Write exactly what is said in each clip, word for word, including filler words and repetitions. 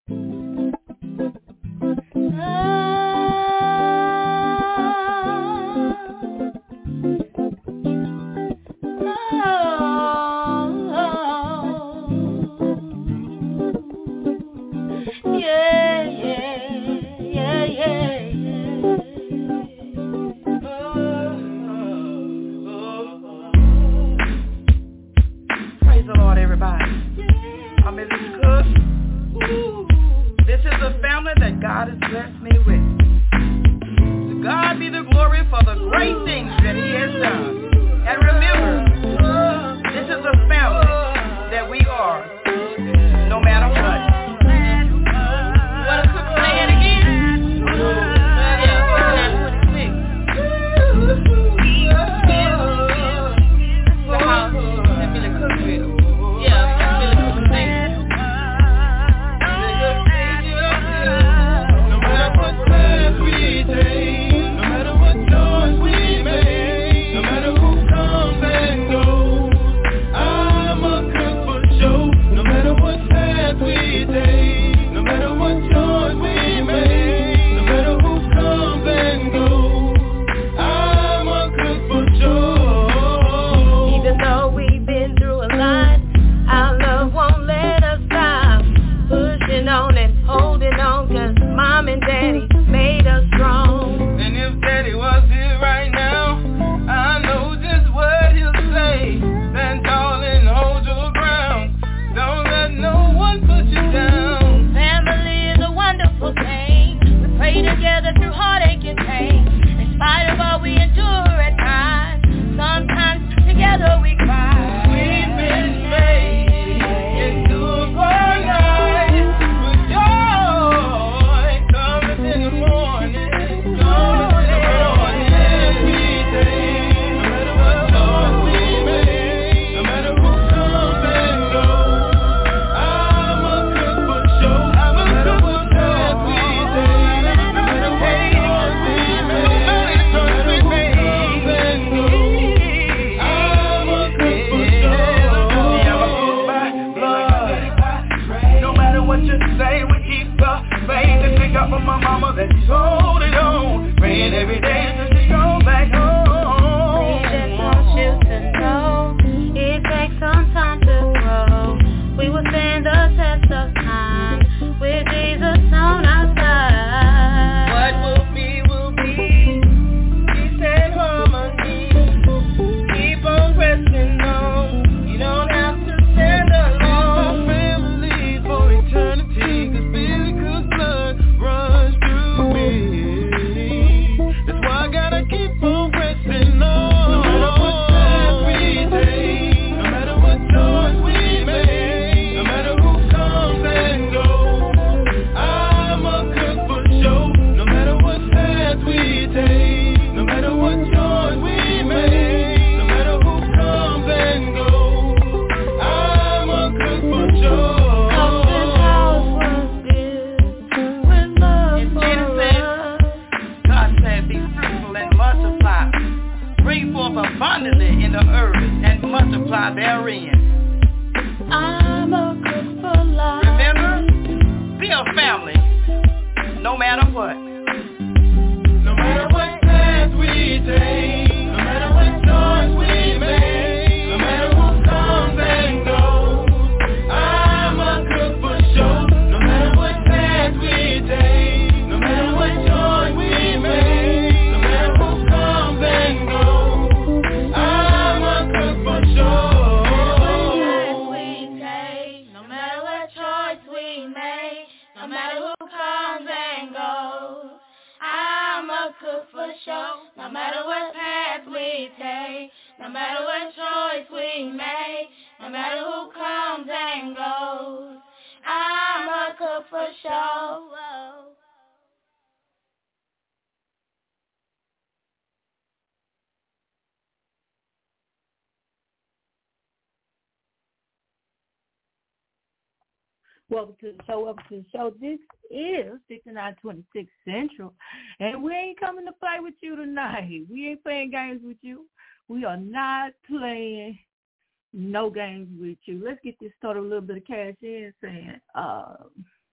Welcome to the show. Welcome to the show. This is sixty-nine twenty-six Central, and we ain't coming to play with you tonight. We ain't playing games with you. We are not playing no games with you. Let's get this started. A little bit of cash in saying, uh,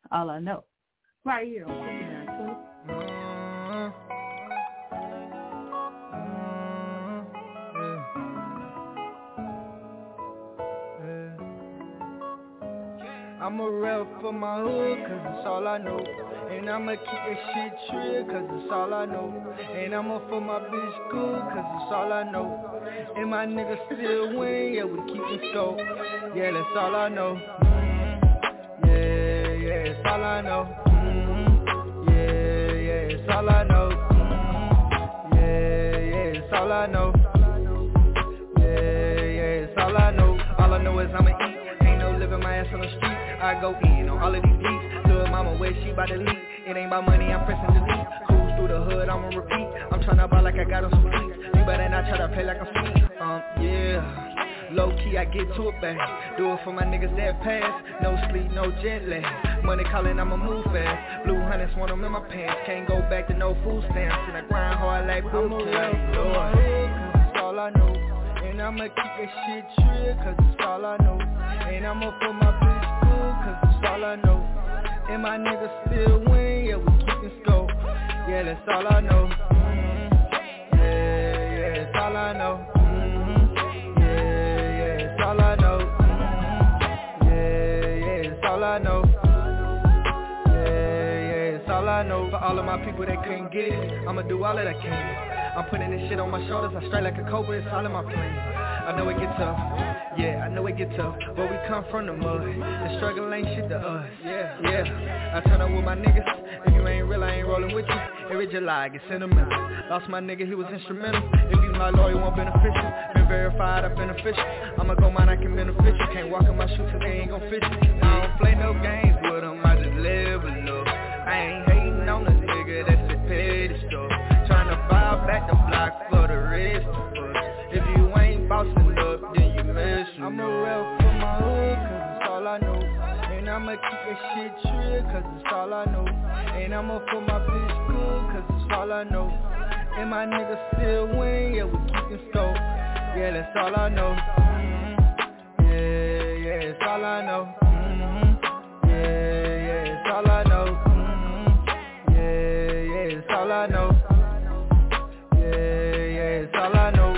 All I know. Right here on fifty-nine twenty. I'm a rep for my hood, cause it's all I know. And I'ma keep that shit trill, cause it's all I know. And I'ma for my bitch good, cause it's all I know. And my niggas still win, yeah, we keep the scope. Yeah, that's all I know. Mm-hmm. Yeah, yeah, it's all I know. Mm-hmm. Yeah, yeah, it's all I know. Mm-hmm. Yeah, yeah, it's all I know. Yeah, yeah, it's all I know. All I know is I'ma eat. Ain't no living my ass on the street. I go in on all of these beats. Little mama, where she bout to leak? It ain't about money, I'm pressing delete. Cruise through the hood, I'ma repeat. I'm tryna ball like I got on some feet. You better not try to play like I'm sweet. Um, yeah. Low key, I get to it, back. Do it for my niggas that pass. No sleep, no jet lag. Money calling, I'ma move fast. Blue hunters want them in my pants. Can't go back to no food stamps. And I grind hard like boot camp. Cause all I know. And I'ma keep that shit trill, cause it's all I know. And I'ma put my bitch good, cause it's all I know. And my niggas still win, yeah, we keepin' scope. Yeah, that's all I know. Mm-hmm. Yeah, yeah, it's all I know. Mm-hmm. Yeah, yeah, it's all I know. Mm-hmm. Yeah, yeah, it's all I know. Yeah, yeah, it's all I know. For all of my people that couldn't get it, I'ma do all that I can. I'm putting this shit on my shoulders, I strike like a cobra, it's all in my plan. I know it get tough, yeah, I know it get tough, but we come from the mud, the struggle ain't shit to us, yeah, yeah. I turn up with my niggas, if you ain't real, I ain't rolling with you. Every July I get sentimental, lost my nigga, he was instrumental. If he's my lawyer, won't beneficial, been verified, I'm beneficial. I'ma go mine, I can beneficial, can't walk in my shoes till they ain't gon' fit you. I don't play no games with them, I just live a little. I ain't hating on the nigga, that's a petty stuff. Tryna buy back the block for the rest of us. If you ain't bossing up, then you messing up. I'm a rep for my hood, cause it's all I know. And I'ma keep that shit trill, cause it's all I know. And I'ma for my bitch good, cause it's all I know. And my niggas still win, yeah, we keepin' scope. Yeah, that's all I know. Mm-hmm. Yeah, yeah, it's all I know. Mm-hmm. Yeah, yeah, it's all I know. Mm-hmm. Yeah, yeah, it's all I know. It's all I know.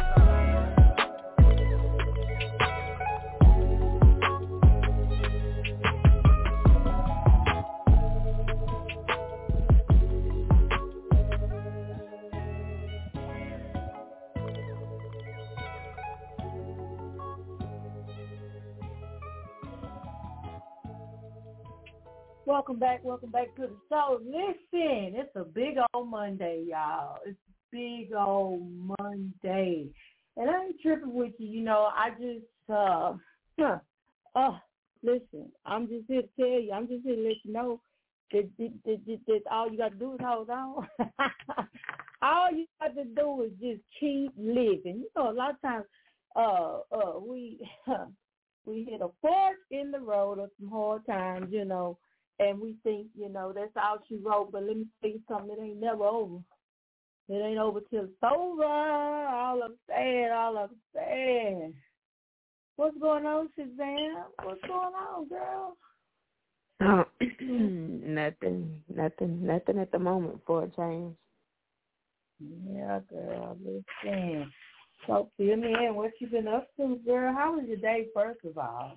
Welcome back, welcome back to the show. Listen, it's a big old Monday, y'all. It's a big old Monday. And I ain't tripping with you, you know, I just, uh, huh, uh, listen, I'm just here to tell you, I'm just here to let you know that, that, that, that, that all you got to do is hold on. All you got to do is just keep living. You know, a lot of times uh, uh, we, huh, we hit a fork in the road of some hard times, you know, and we think, you know, that's all she wrote, but let me tell you something, it ain't never over. It ain't over till it's over. All I'm saying, all I'm saying. What's going on, Shazam? What's going on, girl? Oh, nothing, nothing, nothing at the moment for a change. Yeah, girl, listen. So fill me in. What you been up to, girl? How was your day, first of all?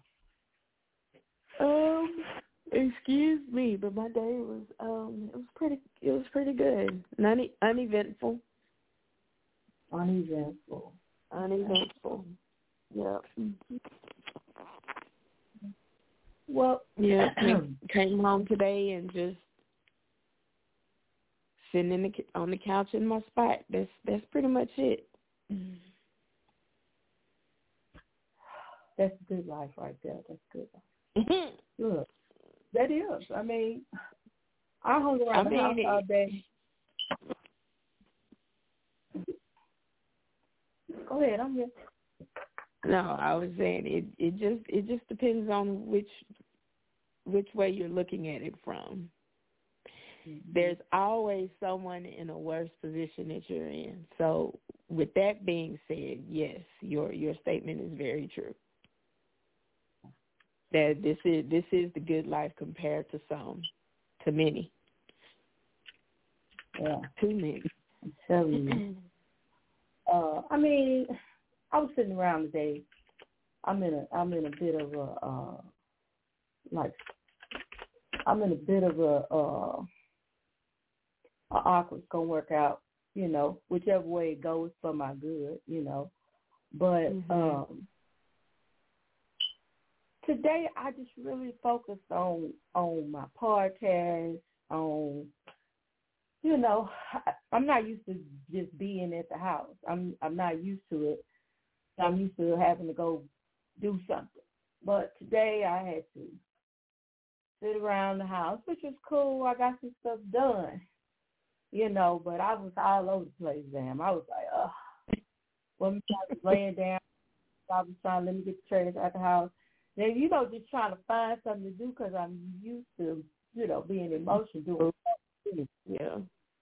Um, excuse me, but my day was um, it was pretty, it was pretty good. Non uneventful. Uneventful. Uneventful. Yeah. Well, yeah. Came, came home today and just sitting in the on the couch in my spot. That's that's pretty much it. That's good life right there. That's good life. Look, that is. I mean, I hung around I the house it, all day. Go ahead, I'm here. No, I was saying it. It just it just depends on which which way you're looking at it from. Mm-hmm. There's always someone in a worse position that you're in. So, with that being said, yes, your your statement is very true. That this is this is the good life compared to some. to many. Yeah. Too many. I'm telling you. uh, I mean, I was sitting around today. I'm in a I'm in a bit of a uh, like I'm in a bit of a uh, a awkward. It's gonna work out, you know, whichever way it goes for my good, you know. But mm-hmm. um, today I just really focused on on my podcast, on, you know, I, I'm not used to just being at the house. I'm I'm not used to it. I'm used to having to go do something. But today I had to sit around the house, which was cool. I got some stuff done, you know, but I was all over the place, damn. I was like, ugh. When I was laying down, I was trying to let me get the trash out the house. Then, you know, just trying to find something to do because I'm used to, you know, being in motion doing something. Yeah.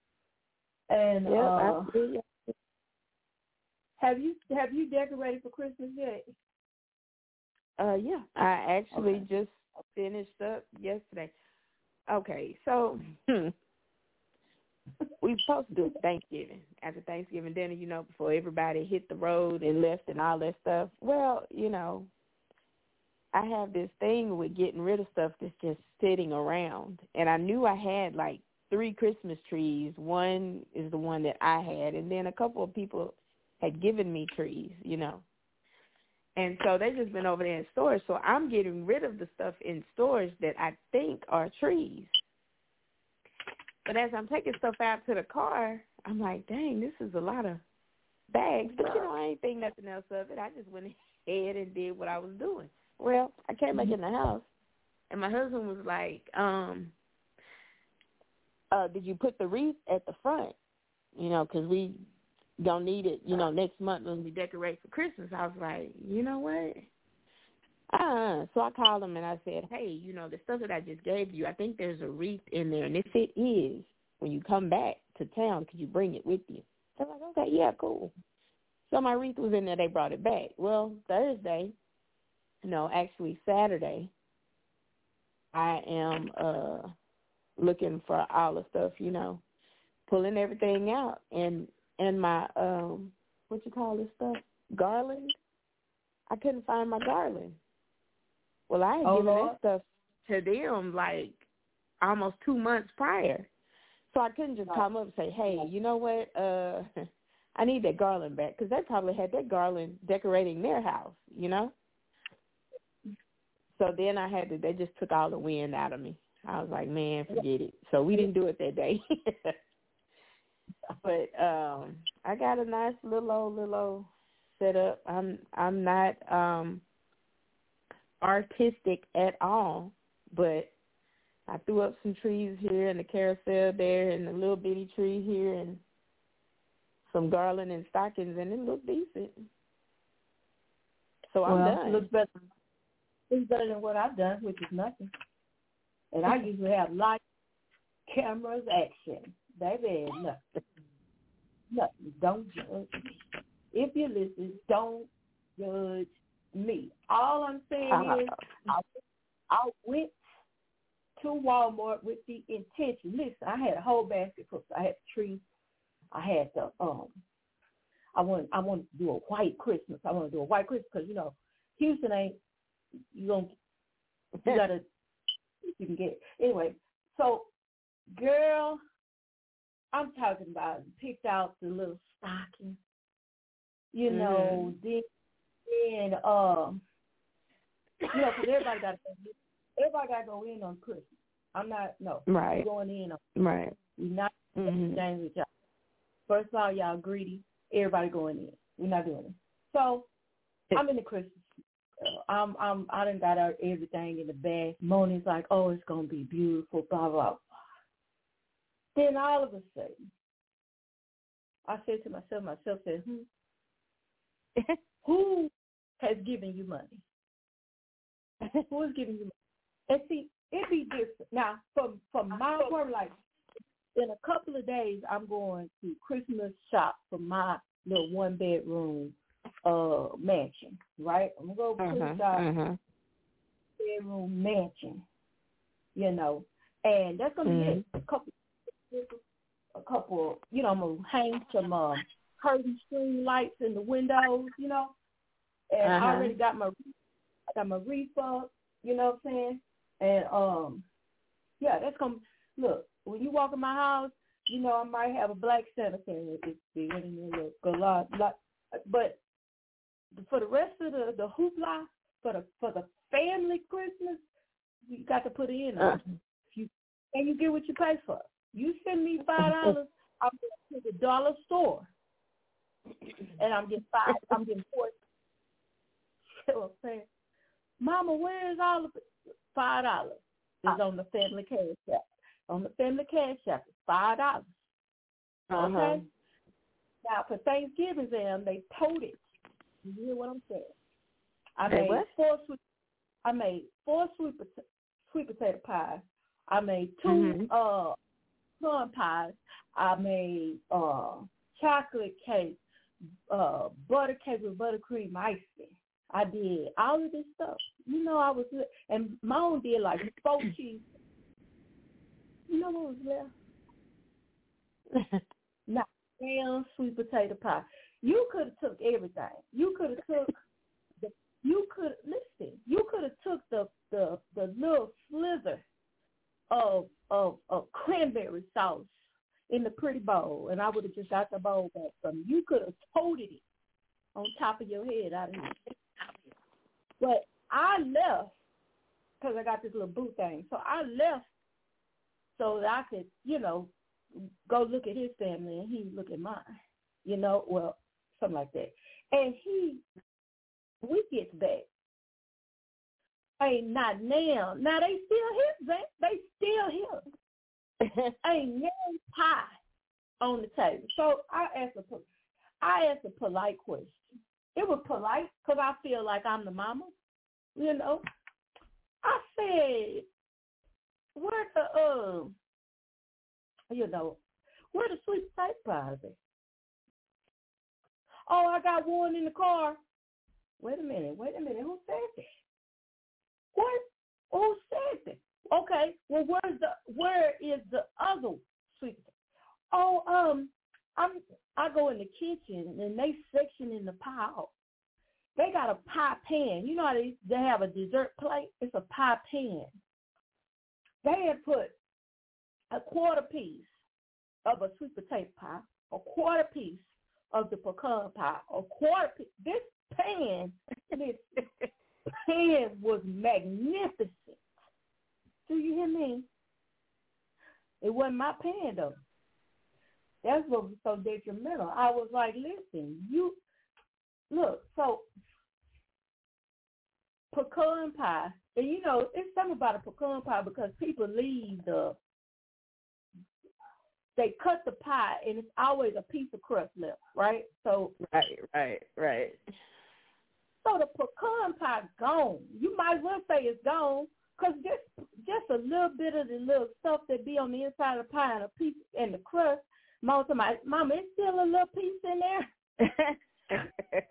And yeah, uh, I have you have you decorated for Christmas yet? Uh, yeah, I actually Okay. just finished up yesterday. Okay, so hmm, we supposed to do Thanksgiving. After Thanksgiving dinner, you know, before everybody hit the road and left and all that stuff. Well, you know, I have this thing with getting rid of stuff that's just sitting around. And I knew I had like three Christmas trees. One is the one that I had, and then a couple of people had given me trees, you know. And so they've just been over there in storage. So I'm getting rid of the stuff in storage that I think are trees. But as I'm taking stuff out to the car, I'm like, dang, this is a lot of bags. But, you know, I ain't think nothing else of it. I just went ahead and did what I was doing. Well, I came back in the house, and my husband was like, um, uh, did you put the wreath at the front? You know, because we don't need it, you know, next month when we decorate for Christmas. I was like, you know what? Uh, so I called him and I said, hey, you know, the stuff that I just gave you, I think there's a wreath in there. And if it is, when you come back to town, could you bring it with you? They're like, okay, yeah, cool. So my wreath was in there. They brought it back. Well, Thursday, no, actually Saturday, I am uh, looking for all the stuff, you know, pulling everything out. And And my, um, what you call this stuff, garland, I couldn't find my garland. Well, I had oh, given Lord. that stuff to them like almost two months prior. So I couldn't just come up and say, hey, you know what, uh, I need that garland back, because they probably had that garland decorating their house, you know. So then I had to, they just took all the wind out of me. I was like, man, forget it. So we didn't do it that day. But um, I got a nice little old little old setup. I'm I'm not um, artistic at all, but I threw up some trees here and the carousel there and a little bitty tree here and some garland and stockings, and it looked decent. So I'm well, done. It looks better. It's better than what I've done, which is nothing. And I usually have lights, cameras, action. Baby, nothing. Nothing. Don't judge me. If you listen, don't judge me. All I'm saying Uh-huh. is I, I went to Walmart with the intention. Listen, I had a whole basket full. I had the tree. I had the um. I want I want to do a white Christmas. I want to do a white Christmas because you know Houston ain't you gonna you gotta you can get it. Anyway. So, girl, I'm talking about picked out the little stocking, you mm-hmm. know, then, then um, you know, because everybody got everybody got to go in on Christmas. I'm not no right going in on right. We're not mm-hmm. exchange with y'all. First of all, y'all greedy. Everybody going in. We're not doing it. So I'm in the Christmas. I'm I'm I done got out everything in the bag. Moni's like, oh, it's gonna be beautiful, blah blah blah. Then all of a sudden, I said to myself, myself said, hmm, who has given you money? Who is giving you money? And see, it be different. Now, from from my work, like in a couple of days, I'm going to Christmas shop for my little one bedroom uh mansion. Right? I'm gonna go to uh-huh, Christmas shop, uh-huh. bedroom mansion. You know, and that's gonna mm-hmm. be it. A couple, a couple. You know, I'm gonna hang some uh, curtain string lights in the windows. You know, and uh-huh. I already got my I got my wreath up. You know what I'm saying? And um, yeah, that's gonna look when you walk in my house. You know, I might have a black Santa thing with this big and look a lot, lot, but for the rest of the the hoopla for the for the family Christmas, you got to put it in. Uh, you and you get what you pay for. You send me five dollars, I'm going to the dollar store, and I'm getting five. I'm getting four. You know what I'm saying? Mama, where is all of it? Five dollars is on the family cash app. On the family cash app, it's five dollars. Uh-huh. Okay. Now for Thanksgiving, them they told it. You hear what I'm saying? I hey, made what? four sweet. I made four sweet potato, sweet potato pies. I made two mm-hmm. uh plum pies. I made uh chocolate cake, uh butter cake with buttercream icing. I did all of this stuff. You know, I was, and Mom did like four cheese. You know what was left? Not damn sweet potato pie. You could have took everything. You could have took the. You could listen. You could have took the the the little slither of of of cranberry sauce in the pretty bowl, and I would have just got the bowl back from you. You could have toted it on top of your head out of here. But I left because I got this little boo thing. So I left so that I could, you know, go look at his family and he look at mine. You know, well, something like that. And he, we get back. Ain't not now. Now they still here, They still here. Ain't no pie on the table. So I asked a, I asked a polite question. It was polite because I feel like I'm the mama, you know. I said, where the, uh, you know, where the sweet potato pies at? Oh, I got one in the car. Wait a minute, wait a minute. Who said that? What? Who said that? Okay, well, where's the, where is the other sweet potato? Oh, um, I'm, I go in the kitchen and they section in the pile. They got a pie pan. You know how they, they have a dessert plate? It's a pie pan. They had put a quarter piece of a sweet potato pie, a quarter piece of the pecan pie, a quarter piece. This pan, this pan was magnificent. Do you hear me? It wasn't my pan, though. That's what was so detrimental. I was like, listen, you, look, so pecan pie, and you know, it's something about a pecan pie because people leave the, they cut the pie and it's always a piece of crust left, right? So right, right, right. So the pecan pie gone. You might as well say it's gone because just just a little bit of the little stuff that be on the inside of the pie and a piece and the crust. Most of my mama, it's still a little piece in there.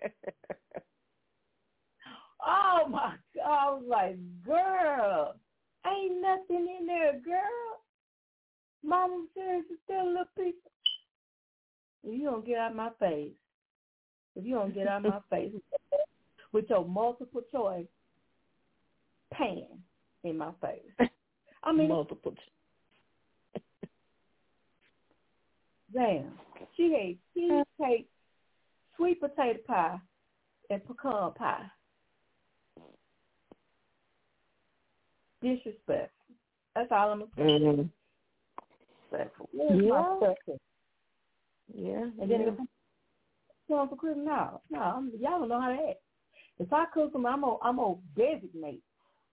Oh my God! I was like, girl, ain't nothing in there, girl. Mama says it's still a little piece. If you don't get out of my face, if you don't get out of my face with your multiple choice pan in my face. I mean, multiple. Damn. She ate cheesecake, sweet potato pie, and pecan pie. Disrespectful. That's all I'm going to say. Mm-hmm. Disrespectful. Where's yeah. my stuff? Yeah. And then yeah. if I'm going for Christmas, no. No, I'm, y'all don't know how to act. If I cook them, I'm going I'm to designate.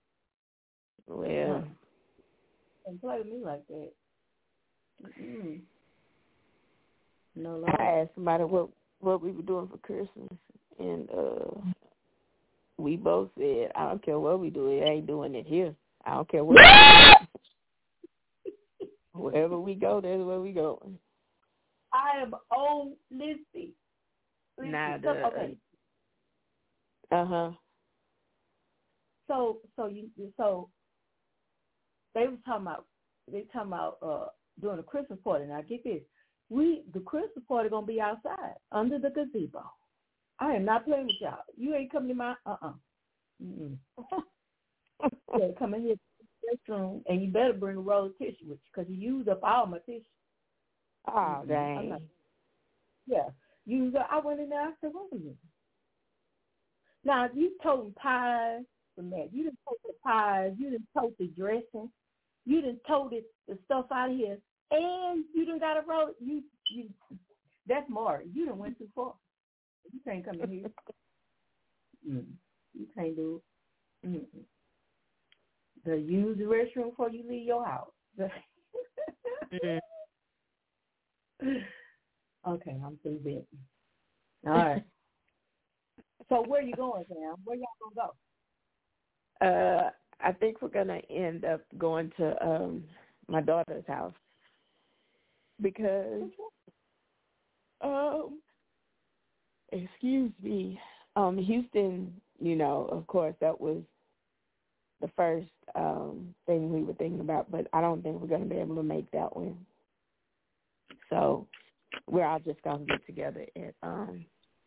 Well. And play with me like that. Mm-mm. No, I asked somebody what what we were doing for Christmas, and uh, we both said, I don't care what we do, it ain't doing it here. I don't care what we do. Wherever we go, that's where we go. I am old Lizzie. Nah, so, okay. Uh-huh. So, so you, so they were talking about they talking about uh, doing a Christmas party. Now get this, we the Christmas party gonna be outside under the gazebo. I am not playing with y'all. You ain't coming to my uh uh-uh. mm. You come in here to the restroom, and you better bring a roll of tissue with you because you used up all my tissue. Oh, mm-hmm. dang. Not, yeah, you. I went in there. I said, "Wait a minute." Now you toting pies from that. You didn't tote the pies. You didn't tote the dressing. You didn't tote it, the stuff out of here, and you didn't got to roll. You, you. That's Marty. You done went too far. You can't come in here. mm. You can't do it. Mm-mm. The use the restroom before you leave your house. mm. Okay, I'm through that. All right. So where you going, Sam? Where y'all gonna go? Uh, I think we're gonna end up going to um my daughter's house because um excuse me, um Houston, you know, of course that was the first um thing we were thinking about, but I don't think we're gonna be able to make that one. So we're all just gonna get together at um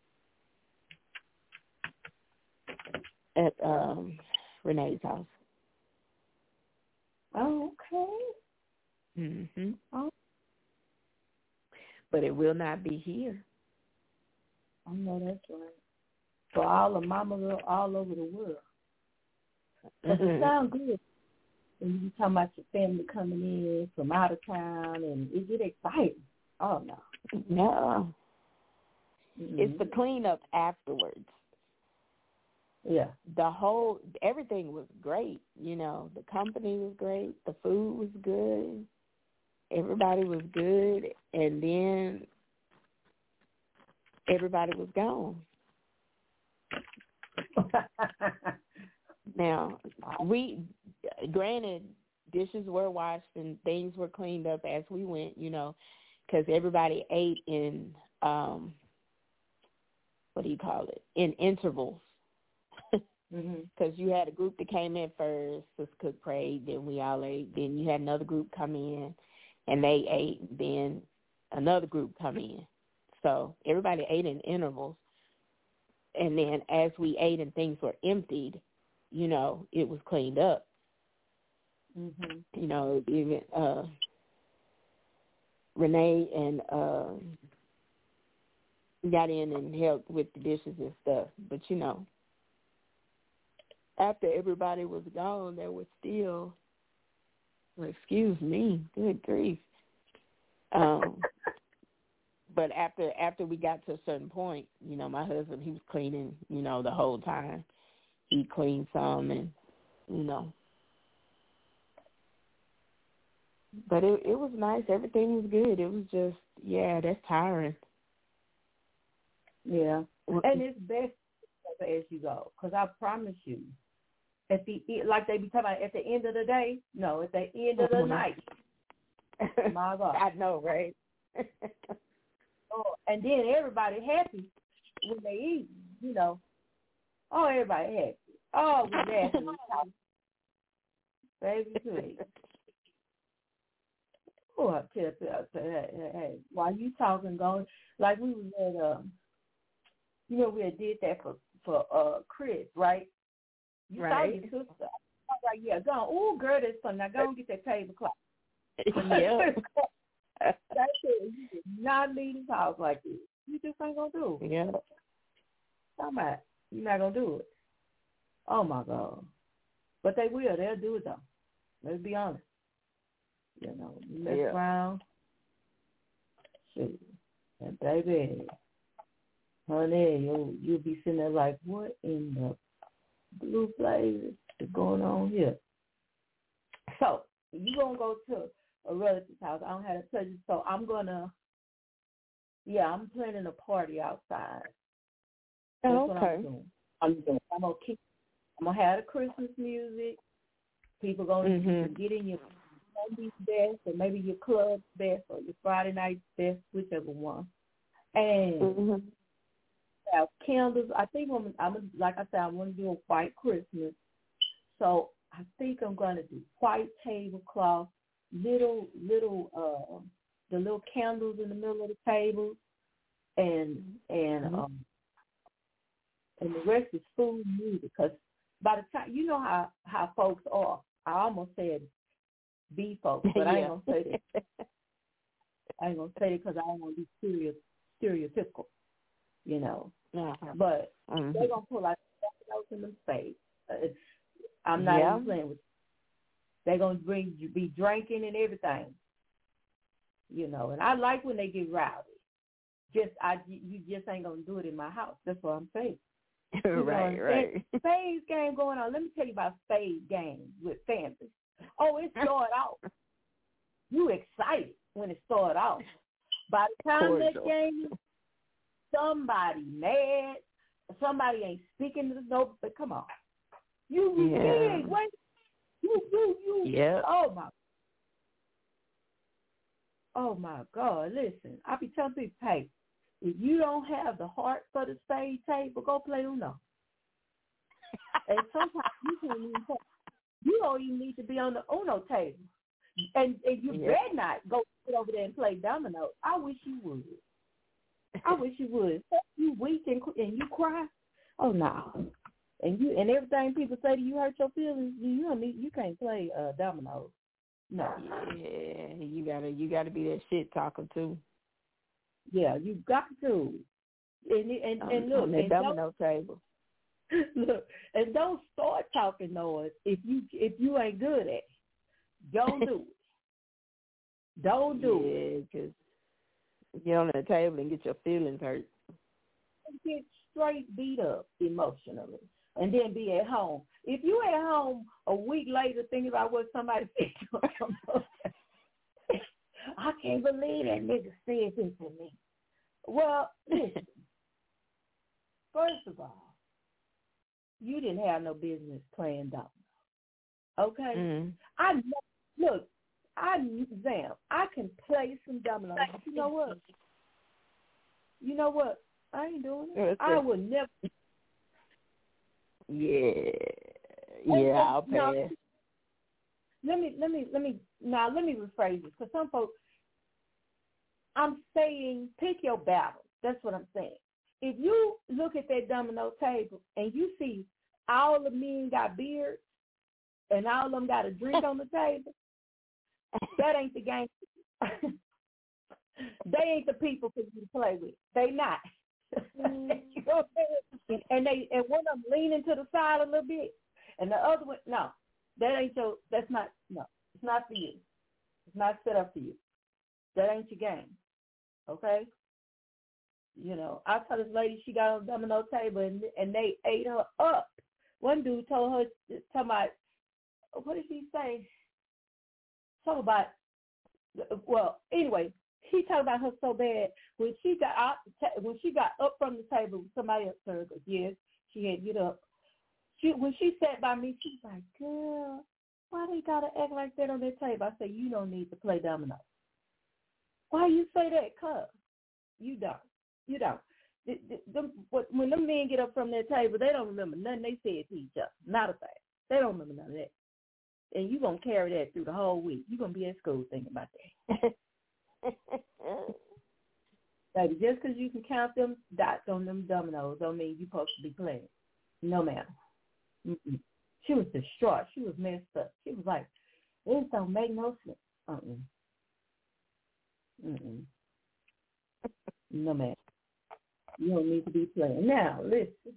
at um, Renee's house. Oh, okay. Mhm. Oh. But it will not be here. I know that's right. For all the mamas all over the world. But mm-hmm. It sounds good when you be talking about your family coming in from out of town, and it get exciting. Oh, no. No. Mm-hmm. It's the cleanup afterwards. Yeah. The whole, everything was great, you know. The company was great. The food was good. Everybody was good. And then everybody was gone. Now, we, granted, dishes were washed and things were cleaned up as we went, you know, because everybody ate in, um, what do you call it, in intervals. Because mm-hmm. you had a group that came in first, Sister Cook prayed, then we all ate. Then you had another group come in, and they ate. Then another group come in. So everybody ate in intervals. And then as we ate and things were emptied, you know, it was cleaned up. Mm-hmm. You know, even uh, Renee and uh, got in and helped with the dishes and stuff. But, you know, after everybody was gone, there was still, well, excuse me, good grief. Um, but after after we got to a certain point, you know, my husband, he was cleaning, you know, the whole time. He cleaned some and, you know. But it it was nice. Everything was good. It was just, yeah, that's tiring. Yeah. And it's best as you go, because I promise you, at the like they be talking about at the end of the day, no, at the end of the mm-hmm. night. My God. I know, right? Oh, and then everybody happy when they eat, you know. Oh, everybody happy. Oh, we laughing. Baby, sweet. Oh, I tell you, I tell you, hey, hey, hey, while you talking, going, like we was at, um, you know, we had did that for, for uh, Chris, right? You right. saw your sister. I was like, yeah, go on. Oh, girl, that's fun. Now go and get that tablecloth. Yeah. That's it. You did not leave his house like this. You just ain't going to do it. Yeah. Talking about you're not going to do it. Oh, my God. But they will. They'll do it, though. Let's be honest. You know, you mess yeah. around. Shoot. And baby, honey, you'll, you'll be sitting there like, what in the blue blazes is going on here? So, you're going to go to a relative's house. I don't have to tell you. So, I'm going to, yeah, I'm planning a party outside. That's oh, what okay. I'm doing. I'm, doing. I'm going to keep, I'm going to have the Christmas music. People going to mm-hmm. get in your Sunday's best, or maybe your club's best, or your Friday night's best, whichever one. And mm-hmm. have candles. I think I'm, I'm like I said, I want to do a white Christmas. So I think I'm going to do white tablecloth. little little uh the little candles in the middle of the table, and and mm-hmm. um and the rest is food and music. Because by the time, you know how how folks are. I almost said be folks, but I ain't gonna say that. I ain't gonna say it because I don't want to be stereo, stereotypical, you know. Uh-huh. But mm-hmm. they're gonna pull out notes in them spades. Uh, I'm not yeah. even playing with. They're gonna bring you be drinking and everything, you know. And I like when they get rowdy. Just I, you just ain't gonna do it in my house. That's what I'm saying. right, know, right. Spades game going on. Let me tell you about spades games with families. Oh, it started off. You excited when it started off. By the time that game, somebody mad, somebody ain't speaking to the no. But come on, you you yeah. big, wait, you you you. Yeah. Oh my. Oh my God! Listen, I be telling people, hey, if you don't have the heart for the spade table, go play Uno. And sometimes you can't even play. You don't even need to be on the Uno table. And, and you yeah. better not go sit over there and play dominoes. I wish you would. I wish you would. You weak and, and you cry. Oh no. And you and everything people say to you hurt your feelings. You don't need. You can't play uh, dominoes. No. Yeah, you gotta you gotta be that shit talker too. Yeah, you got to. And and, on, and look, on the and domino table. Look, and don't start talking noise if you if you ain't good at it. Don't do it. Don't do yeah, it. Yeah, because get on the table and get your feelings hurt. Get straight beat up emotionally, and then be at home. If you at home a week later thinking about what somebody said, I can't believe that nigga said this to me. Well, listen. First of all, you didn't have no business playing dominoes. Okay? Mm-hmm. I know, look, I Zam, I can play some dominoes. But you know what? You know what? I ain't doing it. I would never. Yeah, yeah, I'll pass. Now, let me, let me, let me. Now, let me rephrase this, because some folks. I'm saying, pick your battle. That's what I'm saying. If you look at that domino table and you see all the men got beards and all of them got a drink on the table, that ain't the game. They ain't the people for you to play with. They not. Mm. You know what I'm saying? And they and one of them leaning to the side a little bit, and the other one, no, that ain't your. That's not. No, it's not for you. It's not set up for you. That ain't your game. Okay. You know, I told this lady she got on the domino table and and they ate her up. One dude told her, talking about, what did he say? Something about, well, anyway, he talked about her so bad when she got out, when she got up from the table, somebody else told her, yes, she had to get up. She when she sat by me, she was like, girl, why they gotta act like that on their table? I said, you don't need to play dominoes. Why you say that? Cuz you don't. You don't. The, the, the, when them men get up from their table, they don't remember nothing they said to each other. Not a thing. They don't remember none of that. And you're going to carry that through the whole week. You're going to be at school thinking about that. Baby, just because you can count them dots on them dominoes don't mean you're supposed to be playing. No, ma'am. Mm-mm. She was distraught. She was messed up. She was like, this don't make no sense. Uh-uh. Mm-mm. No, ma'am. You don't need to be playing. Now, listen.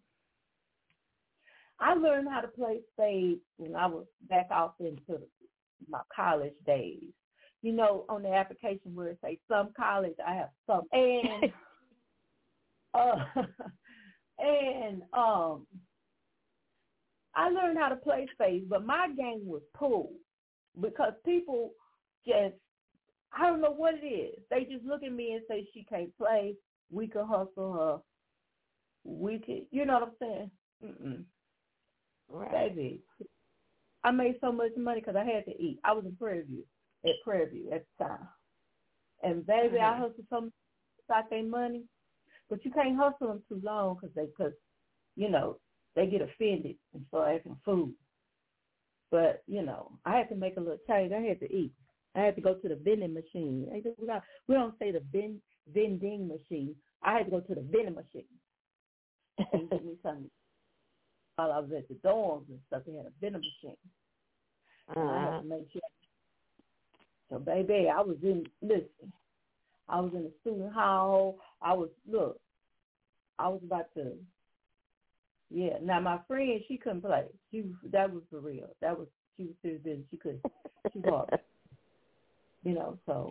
I learned how to play spades when I was back off into my college days. You know, on the application where it says some college, I have some. And, uh, and um, I learned how to play spades, but my game was pool because people just, I don't know what it is. They just look at me and say she can't play. We could hustle her. We could, you know what I'm saying? Mm-mm. Right. Baby, I made so much money because I had to eat. I was in Prairie View, at Prairie View at the time. And baby, mm-hmm. I hustled so much about their money. But you can't hustle them too long because they, cause, you know, they get offended and start acting food. But, you know, I had to make a little change. I had to eat. I had to go to the vending machine. We don't, we don't say the vend, vending machine. I had to go to the vending machine and give me something. While I was at the dorms and stuff, they had a vending machine. Uh-huh. And I had to make sure. So, baby, I was in, listen, I was in the student hall. I was, look, I was about to, yeah. Now, my friend, she couldn't play. She was, that was for real. That was, she was serious business. She couldn't, she was, you know, so.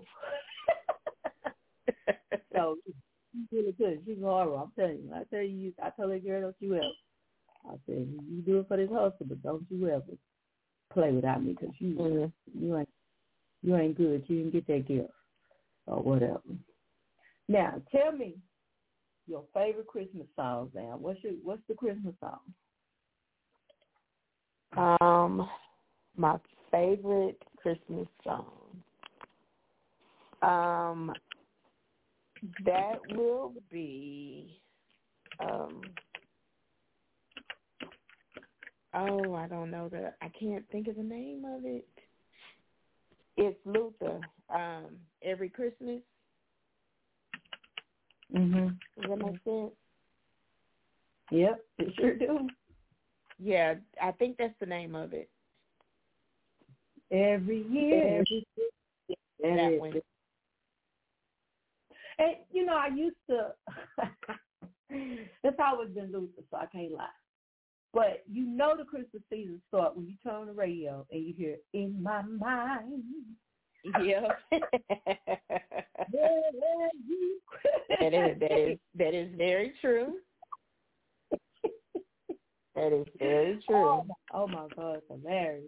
So, she really good. She's horrible. I'm telling you. I tell you, I told that girl, don't you ever. I said, you do it for this hustle, but don't you ever play without me because you, mm-hmm. you ain't, you ain't good. You didn't get that gift or whatever. Now, tell me your favorite Christmas song, Sam. What's your, what's the Christmas song? Um, my favorite Christmas song. Um, that will be, um, oh, I don't know the, I can't think of the name of it. It's Luther. Um, Every Christmas. Mhm. Does that make sense? Yep, it sure do. Yeah, I think that's the name of it. Every year. Every year. That, that one. And, you know, I used to, it's always been Luther, so I can't lie. But you know the Christmas season starts when you turn on the radio and you hear, in my mind. Yeah. that, is, that, is, that is very true. That is very true. Oh, my, oh, my God, it's hilarious.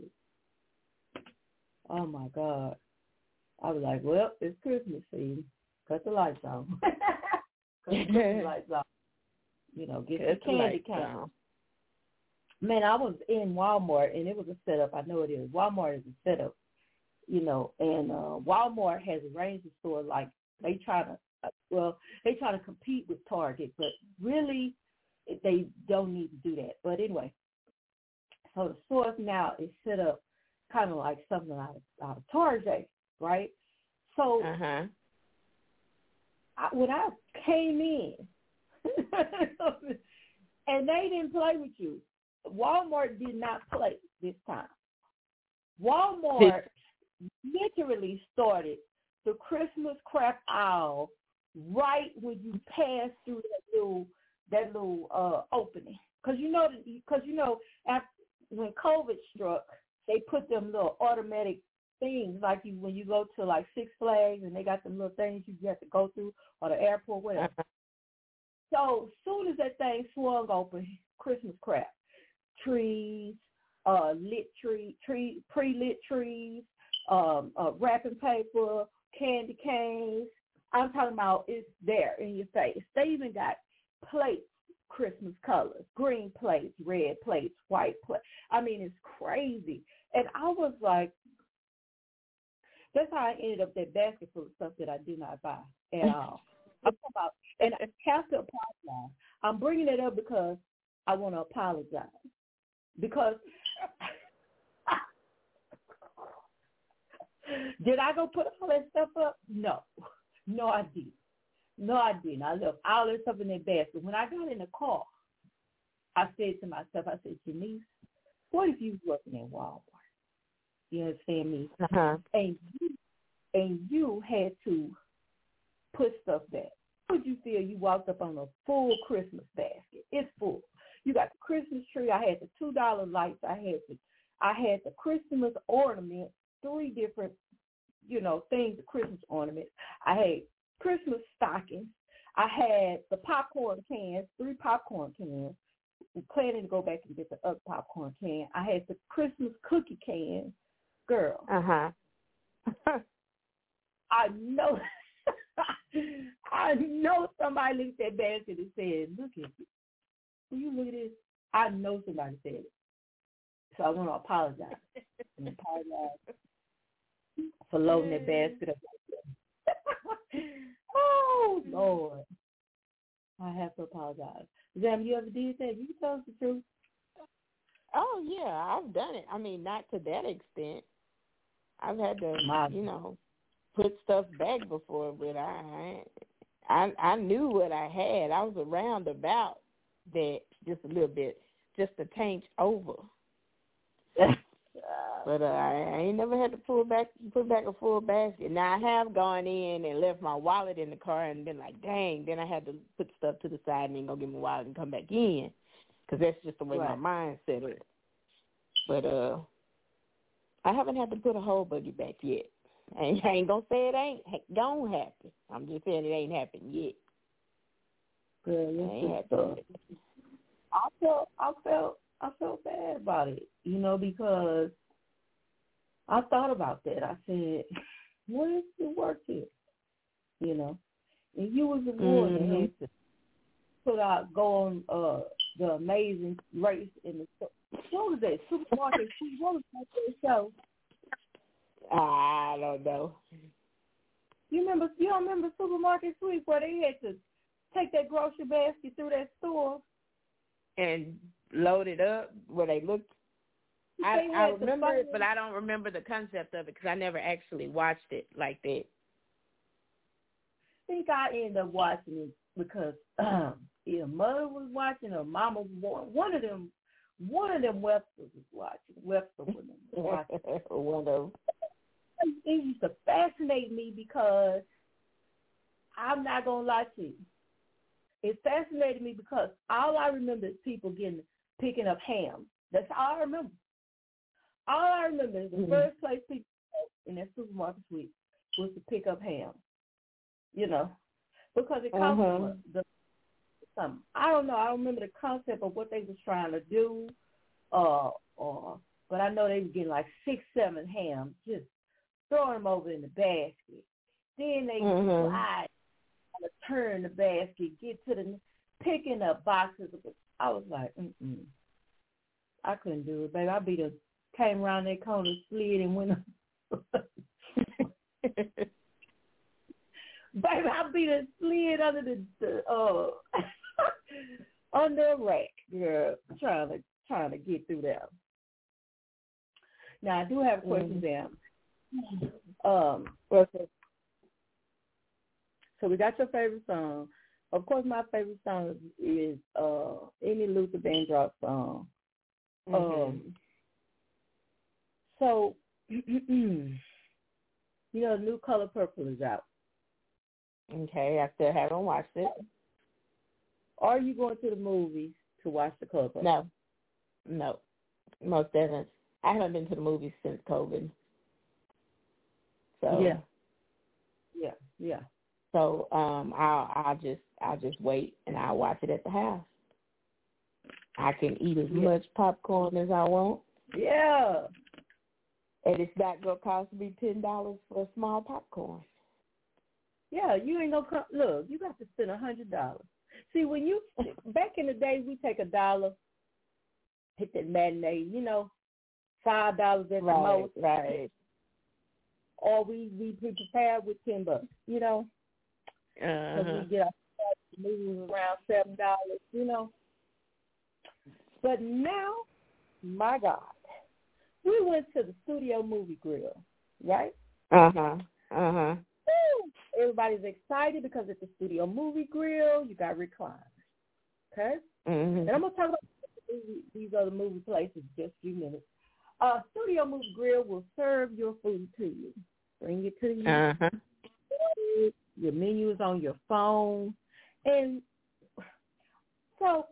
Oh, my God. I was like, well, it's Christmas season. Cut the lights on. Cut the lights off. You know, get Cut the candy cane. Man, I was in Walmart, and it was a setup. I know it is. Walmart is a setup, you know, and uh, Walmart has arranged the store like they try to, uh, well, they try to compete with Target, but really they don't need to do that. But anyway, so the store now is set up kind of like something out of, out of Target, right? So uh-huh. I, when I came in, and they didn't play with you, Walmart did not play this time. Walmart literally started the Christmas crap aisle right when you pass through that little that little uh, opening, because you know because you know after, when COVID struck, they put them little automatic things like you when you go to like Six Flags and they got them little things you have to go through or the airport, whatever. So soon as that thing swung open, Christmas crap. Trees, uh, lit tree, tree, pre-lit trees, um, uh, wrapping paper, candy canes. I'm talking about it's there in your face. They even got plates, Christmas colors, green plates, red plates, white plates. I mean, it's crazy. And I was like, that's how I ended up that basket full of stuff that I did not buy at all. I'm talking about, and I have to apologize. I'm bringing it up because I want to apologize. Because did I go put all that stuff up? No. No, I didn't. No, I didn't. I left all that stuff in that basket. When I got in the car, I said to myself, I said, Janice, what if you was working at Walmart? You understand me? Uh-huh. And you, and you had to put stuff back. How would you feel you walked up on a full Christmas basket? It's full. You got the Christmas tree. I had the two dollar lights. I had the, I had the Christmas ornament, three different, you know, things, the Christmas ornaments. I had Christmas stockings. I had the popcorn cans, three popcorn cans. We're planning to go back and get the other popcorn can. I had the Christmas cookie can. Girl. Uh-huh. I know. I know somebody looked at that basket and said, look at it. Will you look at this? I know somebody said it. So I want to apologize. and apologize for loading that basket up like that. Oh, Lord. I have to apologize. Zam, you ever did that? You tell us the truth. Oh, yeah, I've done it. I mean, not to that extent. I've had to, you know, put stuff back before, but I, I, I knew what I had. I was around about that just a little bit, just a tinge over. But uh, I, I ain't never had to pull back, put back a full basket. Now I have gone in and left my wallet in the car and been like, dang. Then I had to put stuff to the side and then go get my wallet and come back in, because that's just the way right. my mindset is. But uh, I haven't had to put a whole buggy back yet. I ain't, I ain't gonna say it ain't gonna happen. I'm just saying it ain't happened yet. Good. It ain't happened. I felt, I felt, I felt bad about it, you know, because I thought about that. I said, what is the work here? You know, and you was the one mm-hmm. that had to put out, go on uh, the Amazing Race in the, what was that, Supermarket, what was that show? I don't know. You remember, you don't remember Supermarket Sweep where they had to take that grocery basket through that store? And load it up where they looked. I, I remember it, but I don't remember the concept of it because I never actually watched it like that. I think I ended up watching it because um, either mother was watching or mama was watching. One of them, one of them Websters was watching. Webster was watching. One of them. It used to fascinate me because I'm not gonna lie to you. It fascinated me because all I remember is people getting picking up ham. That's all I remember. All I remember is the mm-hmm. first place people in that Supermarket Sweep was to pick up ham. You know, because it cost uh-huh. them the something. I don't know. I don't remember the concept of what they was trying to do, uh, or but I know they were getting like six, seven hams, just throwing them over in the basket. Then they mm-hmm. slide. To turn the basket, get to the picking up boxes. I was like, mm-mm. I couldn't do it, baby. I be the came around that corner, slid, and went. Baby, I be the slid under the, the uh under a rack, girl, trying to trying to get through there. Now I do have a question, mm-hmm. Sam. Um, what's it? So we got your favorite song. Of course, my favorite song is uh, any Luther Vandross song. Mm-hmm. Um, so, you know, New Color Purple is out. Okay, I still haven't watched it. Are you going to the movies to watch The Color Purple? No. No. Most definitely. I haven't been to the movies since COVID. So. Yeah. Yeah, yeah. So um, I'll, I'll just I'll just wait and I'll watch it at the house. I can eat as yeah. much popcorn as I want. Yeah. And it's not going to cost me ten dollars for a small popcorn. Yeah, you ain't going to, look, you got to spend one hundred dollars. See, when you, back in the day, we take a dollar, hit that matinee, you know, five dollars at right, the most. Right, Or we, we prepared with ten bucks, you know. Because uh-huh. we get our movies around seven dollars, you know. But now, my God, we went to the Studio Movie Grill, right? Uh-huh, uh-huh. Everybody's excited because at the Studio Movie Grill, you got recliners, okay? Mm-hmm. And I'm going to talk about these other movie places in just a few minutes. Uh, Studio Movie Grill will serve your food to you. Bring it to you. Uh-huh. Your menu is on your phone. And so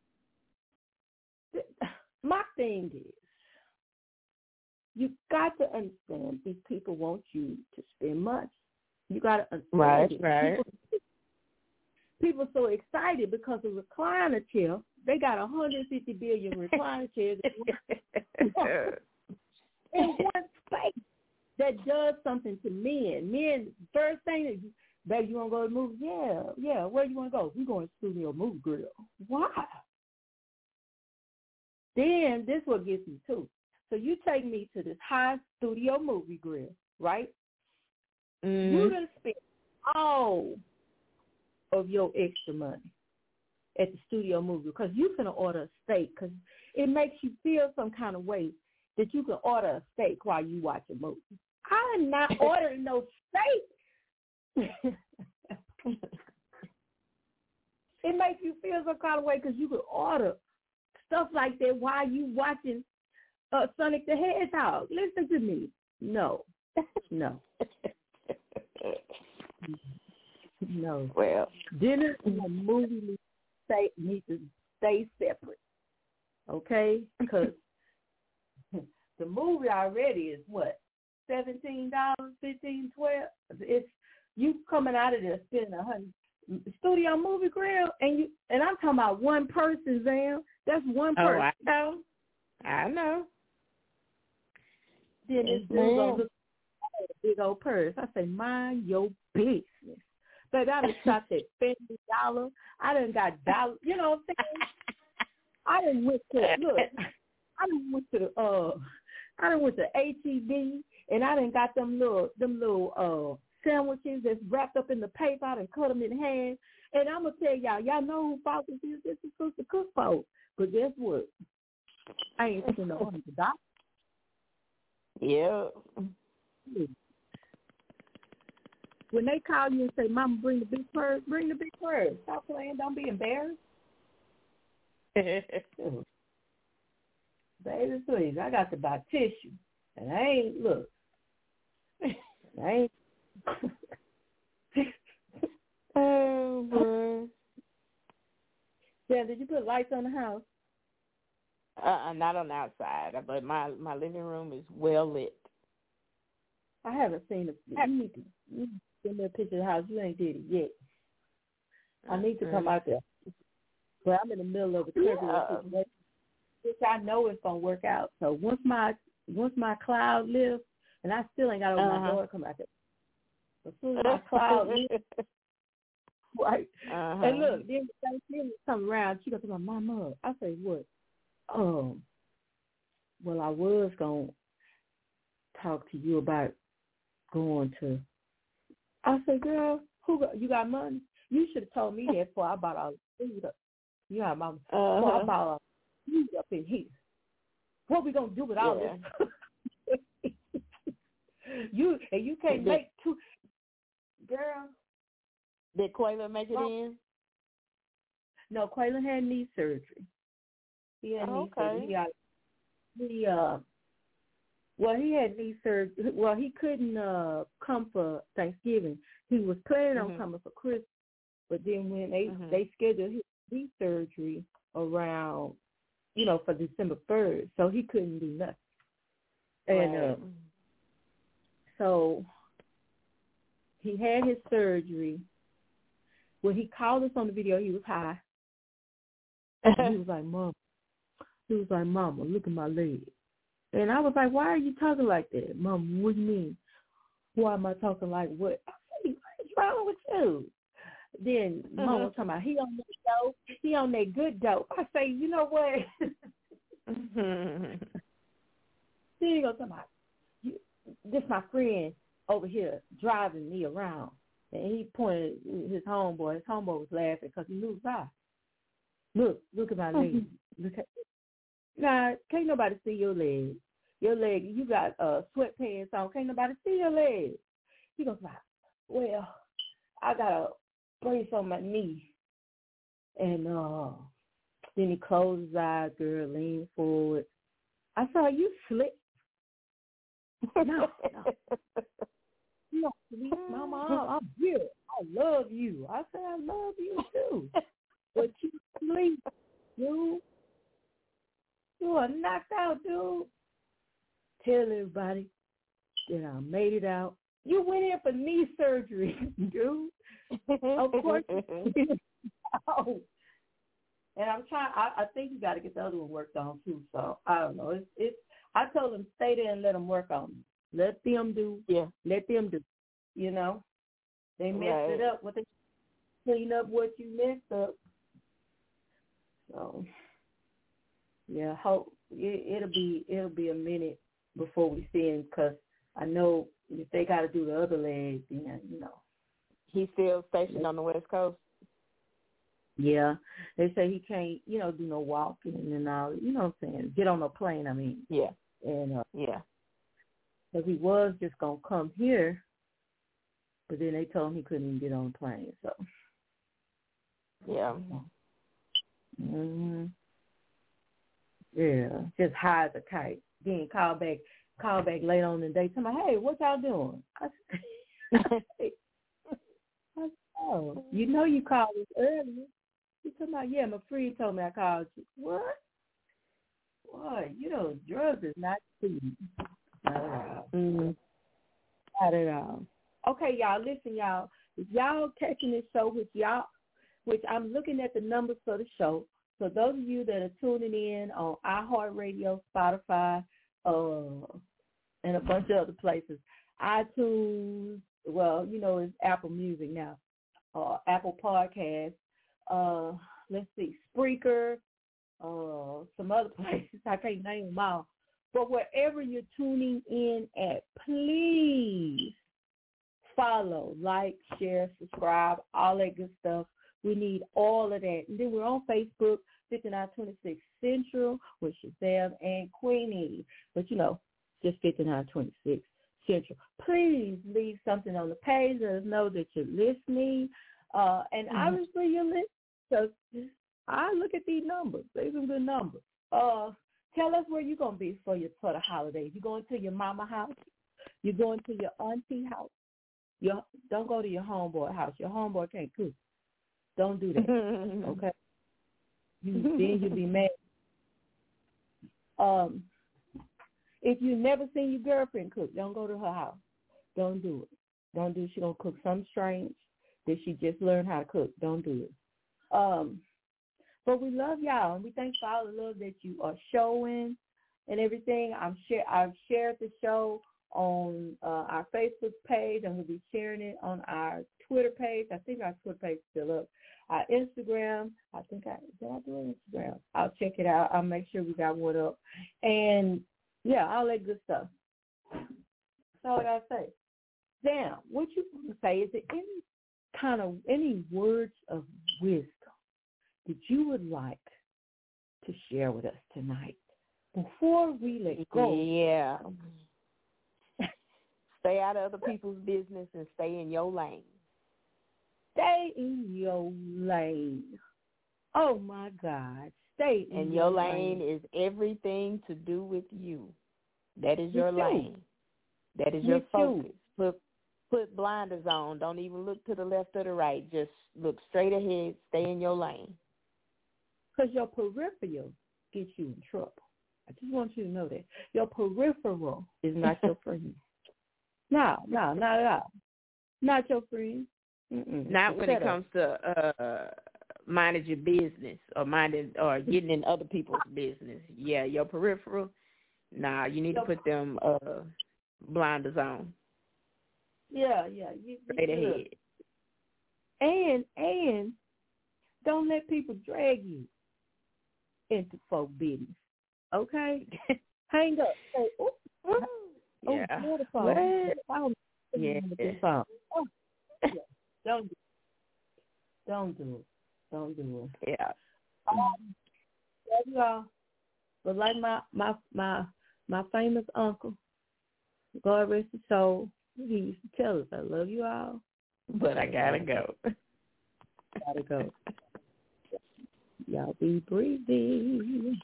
th- my thing is, you got to understand these people want you to spend money. You got to understand Right, it. right. People, people are so excited because of recliner chair. They got one hundred fifty billion recliner chairs in one space that does something to men. Men, first thing is, baby, you want to go to the movies? Yeah, yeah. Where you want to go? We're going to Studio Movie Grill. Why? Then this what gets me too. So you take me to this high Studio Movie Grill, right? Mm-hmm. You done spend all of your extra money at the Studio Movie because you finna order a steak because it makes you feel some kind of way that you can order a steak while you watch a movie. I'm not ordering no steak. It makes you feel some kind of way because you could order stuff like that while you watching uh, Sonic the Hedgehog. Listen to me. No. No. No. Well, dinner and a movie need to stay, need to stay separate. Okay? Because the movie already is what? seventeen dollars, fifteen dollars, twelve dollars. It's you coming out of there spending a hundred. Studio Movie Grill, and you and I'm talking about one person, Zam. That's one person. Oh, I know. I know. Then this dude gonna look at a big old purse. I say, mind your business. Baby, I done shot that fifty dollars. I done got dollars. You know what I'm saying? I done went to look. I done went to the uh. I done went to H E B, and I done got them little them little uh. sandwiches that's wrapped up in the paper and cut them in half. And I'm going to tell y'all, y'all know who fault this is. This is Sister Cook fault. But guess what? I ain't taking no hundred dollars. Yeah. When they call you and say, Mama, bring the big purse, bring the big purse. Stop playing. Don't be embarrassed. Baby, please. I got to buy tissue. And I ain't, look. I ain't. Oh, boy. Yeah, did you put lights on the house? Uh-uh, not on the outside, but my, my living room is well lit. I haven't seen it. You need to, you need to send me a picture of the house. You ain't did it yet. I need to come out there. But I'm in the middle of a turbulent Yeah. situation, which I know it's gonna work out. So once my once my cloud lifts, and I still ain't got to open uh-huh. my door to come out there. As soon as my cloud lifts, right? Uh-huh. And look, then Thanksgiving come around, she goes to my mama. I say, what? Um, well, I was gonna talk to you about going to. I said, girl, who got, you got money? You should have told me that before I bought all the food up. You got mama. Uh-huh. Before I bought all the food up in here. What we gonna do with all yeah. this? you and you can't did, make two. Girl. Did Quayla make it well, in? No, Quayla had knee surgery. He had oh, knee okay. surgery. He, got, he uh, well, he had knee surgery. Well, he couldn't uh come for Thanksgiving. He was planning mm-hmm. on coming for Christmas, but then when they mm-hmm. they scheduled his knee surgery around, you know, for December third, so he couldn't do nothing. And right. uh, so he had his surgery. When he called us on the video, he was high. And he was like, Mom. He was like, Mama, look at my leg. And I was like, why are you talking like that? Mom, what do you mean? Why am I talking like what? I said, what's wrong with you? Then mm-hmm. Mom was talking about, he on that dope. He on that good dope. I say, you know what? Then he goes, talking about, this my friend over here driving me around. And he pointed his homeboy. His homeboy was laughing because he knew his eye. Look, look at my leg. Look at, nah, can't nobody see your leg. Your leg, you got uh, sweatpants on. Can't nobody see your leg. He goes, well, I got a brace on my knee. And uh, then he closed his eyes, girl, leaned forward. I saw you slip. No, no. No, Mama, I'm here. I love you. I said, I love you too. But you sleep, dude. You are knocked out, dude. Tell everybody that I made it out. You went in for knee surgery, dude. Of course. Oh. And I'm trying. I, I think you got to get the other one worked on too. So I don't know. It's. It's. I told them stay there and let them work on it. Let them do. Yeah. Let them do. You know, they messed right. it up. What they clean up what you messed up. So, yeah, hope it, it'll be it'll be a minute before we see him because I know if they got to do the other leg, then you know. He's still stationed on the West Coast. Yeah, they say he can't, you know, do no walking and all. You know what I'm saying? Get on a plane. I mean. Yeah. And uh, yeah. because he was just going to come here, but then they told him he couldn't even get on the plane. So, yeah. Mm-hmm. Yeah, just high as a kite. Then call back, call back later on in the day. Tell me, hey, what y'all doing? I said, I said, oh, you know you called us earlier. He told me, yeah, my friend told me I called you. What? Boy, you know, drugs is not cheap. Not at all. Mm-hmm. Not at all. Okay, y'all, listen, y'all. If y'all catching this show with y'all, which I'm looking at the numbers for the show. So those of you that are tuning in on iHeartRadio, Spotify, uh, and a bunch of other places, iTunes, well, you know, it's Apple Music now, uh, Apple Podcasts, uh, let's see, Spreaker, uh, some other places. I can't name them all. But wherever you're tuning in at, please follow, like, share, subscribe, all that good stuff. We need all of that. And then we're on Facebook, fifty-nine twenty-six Central, with Shazam and Queenie. But, you know, just fifty-nine twenty-six Central. Please leave something on the page. Let us know that you're listening. Uh, and mm-hmm. obviously you're listening. So I look at these numbers. These are good numbers. Uh, tell us where you're going to be for your for the holidays. You going to your mama house? You going to your auntie house? Your, don't go to your homeboy house. Your homeboy can't cook. Don't do that, okay? You, then you'll be mad. Um, if you never seen your girlfriend cook, don't go to her house. Don't do it. Don't do it. She gonna cook something strange that she just learned how to cook. Don't do it. Um, but we love y'all, and we thank for all the love that you are showing and everything. I'm share. I've shared the show on uh, our Facebook page. I'm gonna be sharing it on our Twitter page. I think our Twitter page is still up. Our Instagram, I think I, did I do an Instagram? I'll check it out. I'll make sure we got one up. And, yeah, all that good stuff. That's all I got to say. Sam, what you want to say? Is there any kind of, any words of wisdom that you would like to share with us tonight before we let go? Yeah. Stay out of other people's business and stay in your lane. Stay in your lane. Oh, my God. Stay in and your your lane. lane is everything to do with you. That is your lane. That is your focus. Put, put blinders on. Don't even look to the left or the right. Just look straight ahead. Stay in your lane. Because your peripheral gets you in trouble. I just want you to know that. Your peripheral is not your friend. No, no, not at all. Not your friend. Mm-mm. Not when Set it comes up. to uh, minding your business or minding or getting in other people's business. Yeah, your peripheral. Nah, you need to put them uh, blinders on. Yeah, yeah. You, Straight you ahead. And and don't let people drag you into folk business. Okay, hang up. Say, oh, oh, yeah. oh, the phone. Phone. Yeah. The phone. Oh, yeah. Don't do it. Don't do it. Don't do it. Yeah. Um, love you all. But like my, my, my, my famous uncle, God rest his soul, he used to tell us, I love you all. But I gotta go. Gotta go. Y'all be breathing.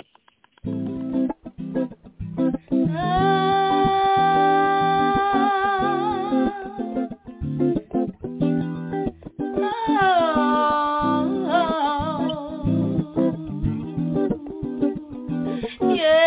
Yeah.